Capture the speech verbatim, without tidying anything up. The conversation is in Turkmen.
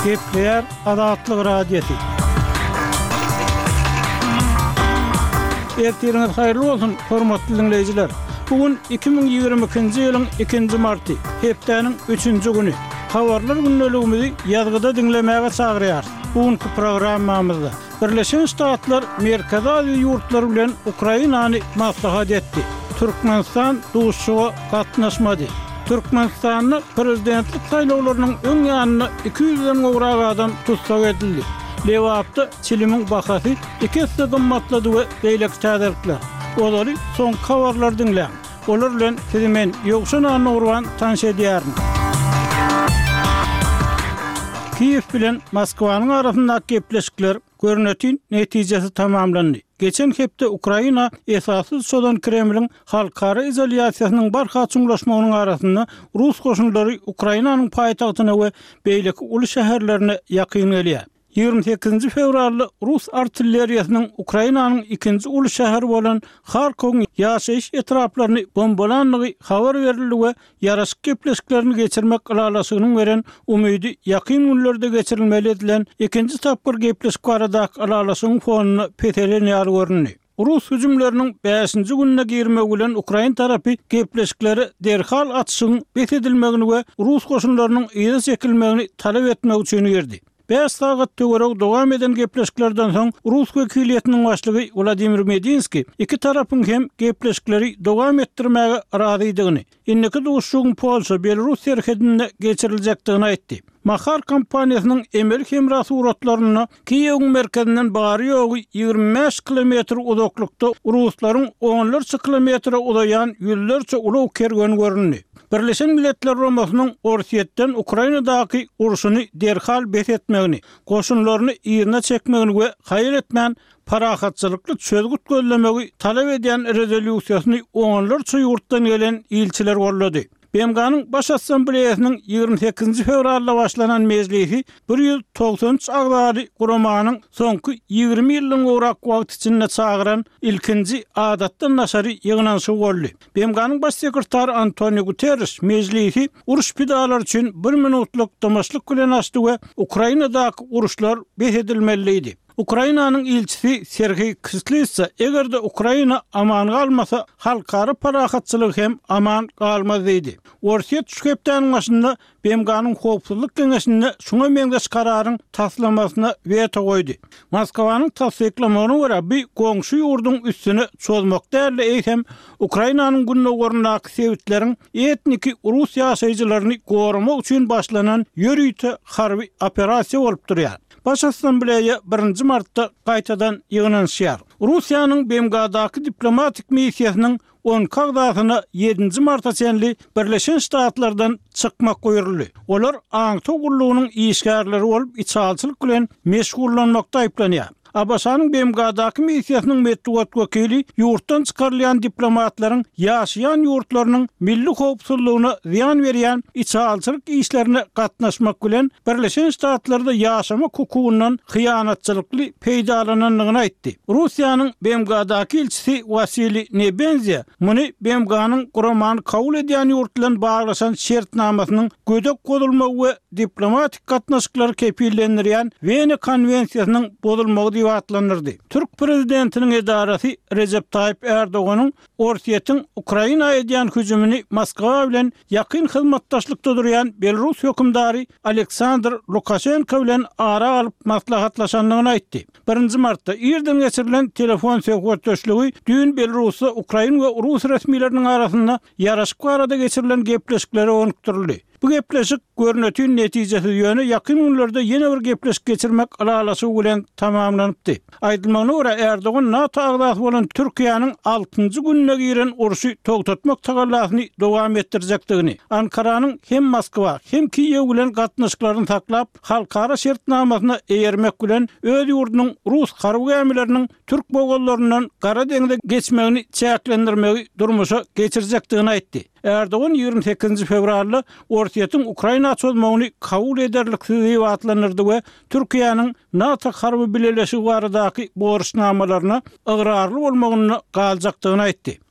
Gepler Azatlyk Radiosu. Ertiriniz hayırlı bolsun, hormatly dinleyijiler. Bugün iki bin ýygrimi ikinji ýylyň ikinji marty, hepdeniň üçünji güni. Habarlar günnäligimizi ýazgyda dinlemäge çagyrýar. Bugünkü programmamyzda Birleşen Ştatlar Merkezi Aziýa ýurtlary bilen Ukrainany maslahat etdi. Türkmenistan duşuga gatnaşmady. Türkmenistanyň prezidentlik saýlawlarynyň öň ýanyna iki ýüzden gowrak adam tutsak edildi. Lewapda çilimiň bahasy iki hisse gymmatlady we beýlek täderlikler. Olary soň habarlar dinleň. Olar bilen sizi men ýokşan anurwan tanış edýärin. Kiýew bilen Moskwanyň arasyndaky gepleşikler görnätin netijesi tamamlandy. Geçen hepde Ukraina esassız sodan Kremlin halkara izolasiýasynyň barha çuňlaşmagynyň arasynda Rus goşunlary Ukrainanyň paýtagtyna we beýleki uly şäherlerine ýakyn gelýär. ýygrimi sekizinji fevralda Rus artilleriýasynyň Ukrainanyň ikinji uly şäheri bolan Harkowň ýaşaýyş etraplaryny bombalandygy habar berildi we ýaraşyk gepleşiklerini geçirmek alalasygynyň beren umydy ýakyn günlerde geçirilmeli edilen ikinji tapgyr gepleşik baradaky alalasygyň fonuny petelen ýar görünýär. Rus hüjümleriniň beşinji gününe girmek bilen Ukraina tarapy gepleşikleri derhal atışyň betedilmegini we Rus goşunlarynyň ýygy çekilmegini talap etmek üçin girdi. beş saat töwerek dowam eden gepleşiklerden soň Rus wekiliýetiniň başlygy Vladimir Medinski iki tarapyň hem gepleşikleri dowam etdirmäge razydygyny, inneki duşugyň Polşa, Belarus serhedinde geçiriljekdigini aýtdy. Mahar kompaniýasynyň emel hemra suratlaryny Kiýewiň merkezinden bary ýogy ýygrimi beş kilometr uzaklykda Ruslaryň onlarça kilometr uzayan ýüllerçe ulaw kergeni görünýär. Birleşen Milletler Romasynyň Orsiýetden Ukrainadaky urşuny derhal bethetmegini, goşunlaryny ýerine çekmegini we haýyr etmän parahatçylykly çözgüt gözlemegi talap edýän rezolýusiýasyny onlarça ýurtdan gelen ilçiler gollady. B M G'nyň baş assambleýasynyň ýygrimi sekizinji fevralda başlanan mejlisi bir ýüz togson üç agzady guramanyň soňky ýygrimi ýylyň gowrak wagt içinde çagyran ilkinji adatdan naşary ýygnanyşy boldy. B M G'nyň baş sekretary Antonio Guterres mejlisi uruş pidalary üçin bir minutlyk tamaşlyk bilen açdy we Ukrainadaky uruşlar behedilmeliydi. Ukrainanyň ilçisi Sergey Kislitsa egerde Ukraina aman galmasa halkara parahatçylyk hem aman galmaz diýdi. Orsiýet şühepdäniň başynda B M G'nyň howpsuzlyk keňeşinde şuňa meňdeş kararyň taslamasyna weto goýdy. Moskwanyň tasdiklamagyna görä bu goňşy ýurduň üstüne çözmek däl eýsem Ukrainanyň günnägorundaky sewitleriň etniki Rus ýaşaýjylaryny gorumak üçin başlanan ýörüýte harby operasiýa bolup durýar. Baş Assambleýa birinji martda gaýtadan ýygnanýar. Russiýanyň B M G'daky diplomatik missiýasynyň on kagdasyna ýedinji marta çenli Birleşen Ştatlardan çykmak goýruldy. Olar aňy togurlugynyň işgärleri bolup içalçylyk bilen meşgullanmakda aýplanýar. Abaşanyň B M G'daky missiýasynyň medeniýet wekili ýurtdan çykarylýan diplomatlaryň ýaşaýan ýurtlarynyň milli howpsuzlygyna ziýan berýän içalçylyk işlerine gatnaşmak bilen Birleşen Ştatlarda ýaşamak hukugundan hyýanatçylykly peýdalananlygyny aýtdy. Russiýanyň B M G'daky elçisi Vasily Nebenzia muny B M G'nyň guramany kabul edýän ýurt bilen baglaşan şertnamasynyň gödek godulmagy we diplomatik gatnaşyklary kepillendirýän Wene konwensiýasynyň bozulmagy atlanırdı. Türk prezidentinin edarası Recep Tayyip Erdoğan'ın Orsiýetiň Ukraina edýän hüjümini Moskwa bilen ýakyn hyzmatdaşlykda durýan Belarus hökümdary Aleksandr Lukashenko bilen ara alyp maslahatlaşanlygyny aýtdy. birinji martda ýerden geçirilen telefon söhbetdeşligi düň Belarusy Ukraina we Rus resmiýetleriniň arasynda ýaraşyk barada geçirilen gepleşikleri öňkürdi. Bu gepleşik görnätin netijesi ýöne ýakyn günlerde ýene bir gepleşik geçirmek alalasy bilen tamamlanypdy. Aýdylmagyna görä Erdogan NATO agdasy bolan Türkiýanyň altynjy gününe giren uruşy togtatmak tagallasyny dowam etdirjekdigini, Ankaranyň hem Moskwa hem Kiýew bilen gatnaşyklaryny taklap, halkara şertnamasyna eýermek bilen öz ýurdunyň Rus harby gemileriniň Türk bogallarynyň Gara deňde geçmegini çäklendirmegi durmuşa geçirjekdigini aýtdy. Erdogan ýygrimi sekizinji fevralda Orsiýetiň Ukraina çözmegini kabul ederliksiz diýip atlanyrdy we Türkiýanyň NATO harby bileşigi baradaky borçnamalaryna ıgrarly bolmagyny galjakdygyny aýtdy.